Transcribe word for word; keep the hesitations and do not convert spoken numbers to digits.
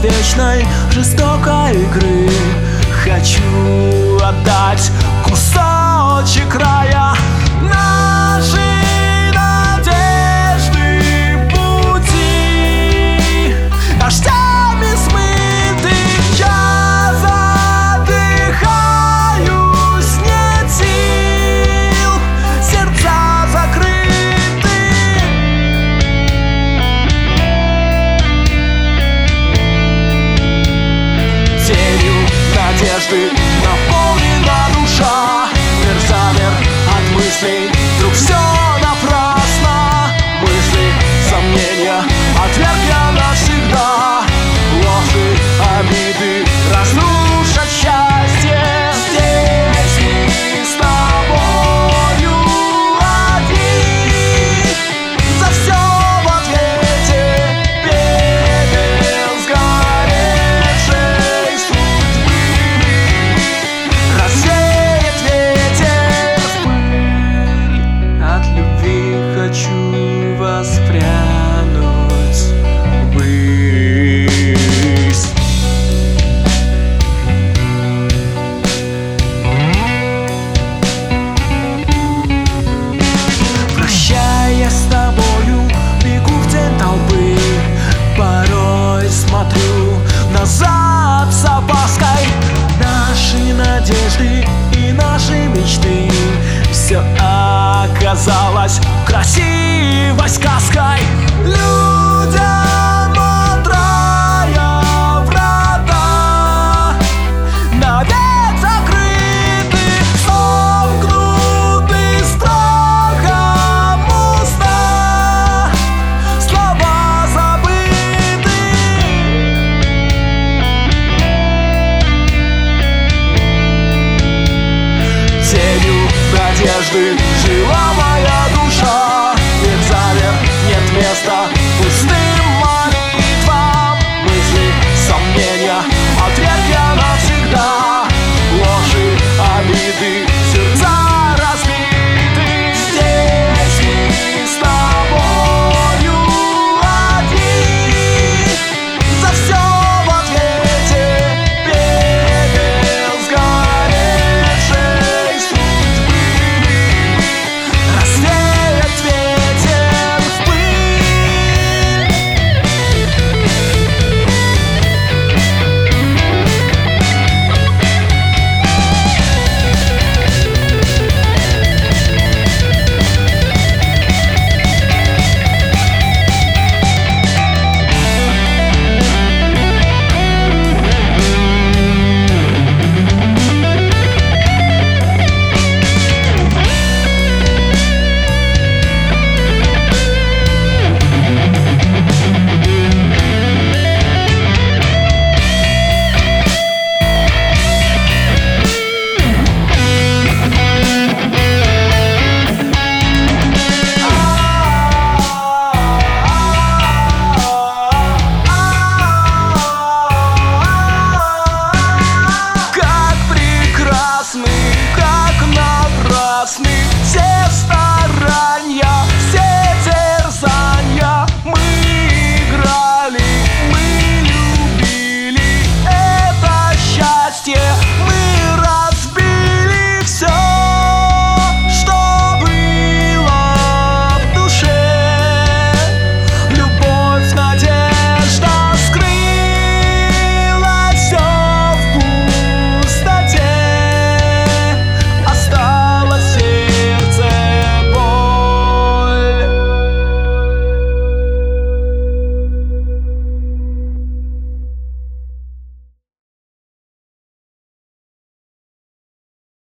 бесконечной жестокой игры хочу отдать кусочек рая нашей надежды пути. Дождями смытых я задыхаюсь, нет сил, сердца закрыты. Тенью надежды наполнена душа, мир замер от мыслей, вдруг все напрасно. Мысли, сомнения отверг я навсегда, ложи, обиды разрушат счастье. Здесь мы с тобою одни, за все в ответе пепел сгоревшей судьбы. Развеет ветер пыль, от любви хочу воспрянуть ввысь. Прощаясь с тобою, бегу в тень толпы, порой смотрю назад с опаской. Наши надежды и наши мечты, все оказалось красивой сказкой. Людям отрая врата навек закрыты, сомкнуты страхом уста, слова забыты. Тенью надежды